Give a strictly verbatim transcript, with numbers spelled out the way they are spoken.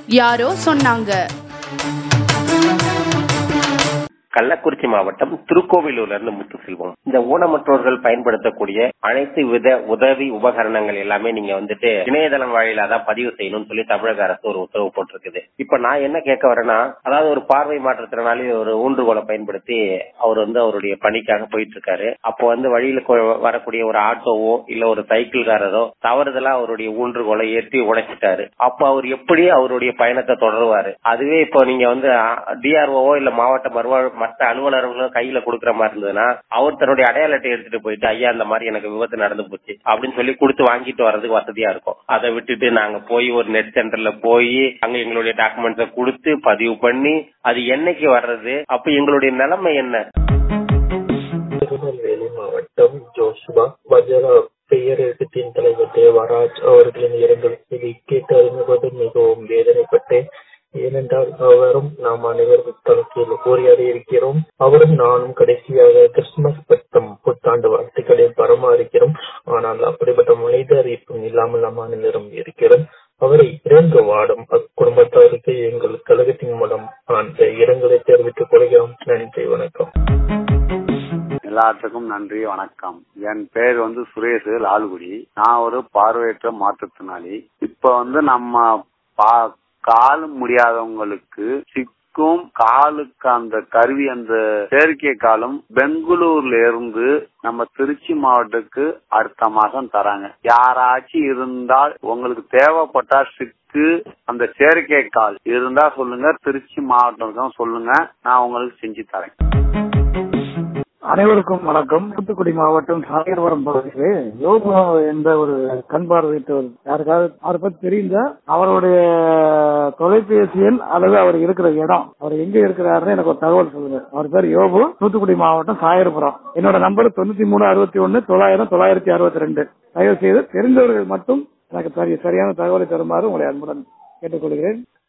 யாரோ சொன்னாங்க. கள்ளக்குறிச்சி மாவட்டம் திருக்கோவிலூர்ல இருந்து முத்து செல்வம். இந்த ஊனமற்றோர்கள் பயன்படுத்தக்கூடிய அனைத்து வித உதவி உபகரணங்கள் எல்லாமே நீங்க வந்துட்டு இணையதளம் வாயிலா தான் பதிவு செய்யணும்னு சொல்லி தமிழக அரசு ஒரு உத்தரவு போட்டிருக்குது. இப்ப நான் என்ன கேட்க வரேன்னா, அதாவது ஒரு பார்வை மாற்றத்தினாலே ஒரு ஊன்றுகோலை பயன்படுத்தி அவர் வந்து அவருடைய பணிக்காக போயிட்டு இருக்காரு. அப்போ வந்து வழியில வரக்கூடிய ஒரு ஆட்டோவோ இல்ல ஒரு சைக்கிள்காரரோ தவறுதலா அவருடைய ஊன்றுகோலை ஏற்றி உடைச்சிட்டாரு. அப்ப அவர் எப்படி அவருடைய பயணத்தை தொடருவாரு? அதுவே இப்போ நீங்க வந்து டிஆர்ஓவோ இல்ல மாவட்ட மறுவாழ் மற்ற அலுவலர்களும் கையில கொடுக்குற மாதிரி இருந்ததுன்னா அவர் தன்னுடைய அடையாள அட்டை எடுத்துட்டு போயிட்டு, ஐயா இந்த மாதிரி எனக்கு விபத்து நடந்து போச்சு அப்படின்னு சொல்லி கொடுத்து வாங்கிட்டு வர்றதுக்கு வசதியா இருக்கும். அதை விட்டுட்டு நாங்க போய் ஒரு நெட் சென்டர்ல போய் அங்க எங்களுடைய டாக்குமெண்ட்ஸை கொடுத்து பதிவு பண்ணி அது என்னைக்கு வர்றது? அப்ப எங்களுடைய நிலைமை என்ன? திருநெல்வேலி மாவட்டம் ஜோசுவா வஜரா பெயர் எழுத்தின் தலைவர் தேவராஜ் அவர்களின் இரங்கல் செய்தி கேட்டு அறிமுகது மிகவும் வேதனைப்பட்டேன். ஏனென்றால் அவரும் நாம் அனைவரும் தலைமையில் கோரியாடி இருக்கிறோம். அவரும் நானும் கடைசியாக கிறிஸ்துமஸ் பட்டம் புத்தாண்டு வாழ்த்துக்களை பரமாறுகிறோம். ஆனால் அப்படிப்பட்ட மனிதர் இப்போ இல்லாமல் நாம் அனைவரும் இருக்கிறோம். அவரை இறந்து வாடும் அக்குடும்பத்தாருக்கு எங்கள் கழகத்தின் மூலம் அந்த இரங்கலை தெரிவித்துக் கொள்கிறோம். நன்றி, வணக்கம். எல்லாத்துக்கும் நன்றி, வணக்கம். என் பேர் வந்து சுரேஷ் லால்குடி. நான் ஒரு பார்வையற்ற மாற்றுத்திறனாளி. இப்ப வந்து நம்ம கால் முடியாதவங்களுக்கு சிக்கும் காலுக்கு அந்த கருவி, அந்த செயற்கை காலம் பெங்களூர்ல இருந்து நம்ம திருச்சி மாவட்டத்துக்கு அடுத்த மாசம் தராங்க. யாராச்சும் இருந்தால் உங்களுக்கு தேவைப்பட்டா சிக்கு அந்த செயற்கை கால் இருந்தா சொல்லுங்க, திருச்சி மாவட்டம் சொல்லுங்க, நான் உங்களுக்கு செஞ்சு தரேன். அனைவருக்கும் வணக்கம். தூத்துக்குடி மாவட்டம் சாகர்புரம் பகுதியில் யோகா என்ற ஒரு கண் பார்வையற்றவர் யாருக்காவது அவரை பத்தி தெரிந்தா அவருடைய தொலைபேசி எண் அல்லது அவர் இருக்கிற இடம், அவர் எங்க இருக்கிறாருன்னு எனக்கு ஒரு தகவல் சொல்லுங்க. அவர் பேர் யோகு, தூத்துக்குடி மாவட்டம் சாகர்புரம். என்னோட நம்பர் தொண்ணூத்தி மூணு அறுபத்தி ஒன்னு தொள்ளாயிரம் தொள்ளாயிரத்தி அறுபத்தி ரெண்டு. தயவு செய்து தெரிந்தவர்கள் மட்டும் எனக்கு சரியான தகவலை தருமாறு உங்களை அன்புடன் கேட்டுக்கொள்கிறேன்.